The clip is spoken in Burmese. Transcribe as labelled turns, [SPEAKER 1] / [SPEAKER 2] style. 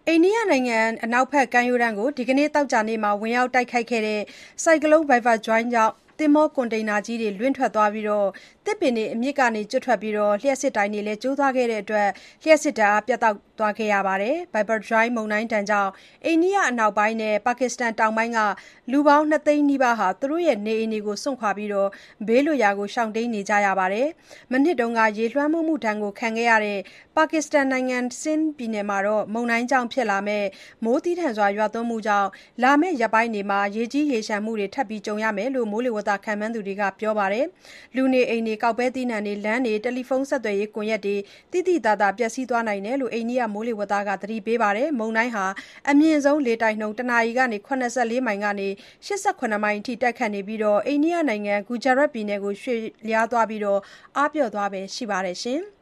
[SPEAKER 1] အိန္ဒိယနိုင်ငံအနောက်ဘက်ကမ်းရိုးတန်းကို ဒီကနေ့ သောကြာနေ့မှာ ဝင်ရောက်တိုက်ခတ်ခဲ့တဲ့ ဆိုင်ကလုန်း Biparjoy ကြောင့် သင်္ဘောကွန်တိန်နာကြီးတွေ လွင့်ထွက်သွားပြီး သစ်ပင်တွေ အမြစ်ကနေ ကျွတ်ထွက်ပြီး လျှပ်စစ်တိုင်တွေလည်း ကျိုးသွားခဲ့တဲ့အတွက် လျှပ်စစ်ဓာတ်အား ပြတ်တောက်သွားခဲ့ရပါတယ်။ Biparjoy မုန်တိုင်းဒဏ်ကြောင့် အိန္ဒိယအနောက်ပိုင်းနဲ့ ပါကစ္စတန်တောင်ပိုင်းက လူပေါင်း ၂ သိန်းနီးပါး သူတို့နေအိမ်တွေကို စွန့်ခွာပြီး ဘေးလွတ်ရာကို ရှောင်တိမ်းနေကြရပါတယ်။ မနှစ်က ရေလွှမ်းမိုးမှုဒဏ်ခံခဲ့ရတဲ့ ပါကစ္စတန်နိုင်ငံ Sindh ပြည်နယ်မှာ မုန်တိုင်းကြောင့်ဖြစ်လာမယ့် မိုးသည်းထန်စွာရွာသွန်းမှုကြောင့် လာမယ့်ရက်ပိုင်းတွေမှာ ရေကြီးရေလျှံမှုတွေ ထပ်ကြုံရမယ်လို့ မိုးလေဝသခန့်မှန်းသူတွေက ပြောပါတယ်။ လူနေအိမ်တွေ၊ ကောက်ပဲသီးနှံတွေ၊ လမ်းတွေ၊ တယ်လီဖုန်းဆက်သွယ်ရေးကွန်ရက်တွေ သိသိသာသာ ပျက်စီးသွားနိုင်တယ်လို့ အိန္ဒိယမိုးလေဝသဌာနက သတိပေးထားပါတယ်။ မုန်တိုင်းဟာ အမြင့်ဆုံးလေတိုက်နှုန်း တနာရီ ၇၄ မိုင်ကနေ ၈၇ မိုင်အထိ တိုက်ခတ်နေပြီး အိန္ဒိယနိုင်ငံ ဂူဂျာရတ်ပြည်နယ်ကို ရွေ့လျားသွားပြီး အားပျော့သွားဖွယ်ရှိပါတယ်။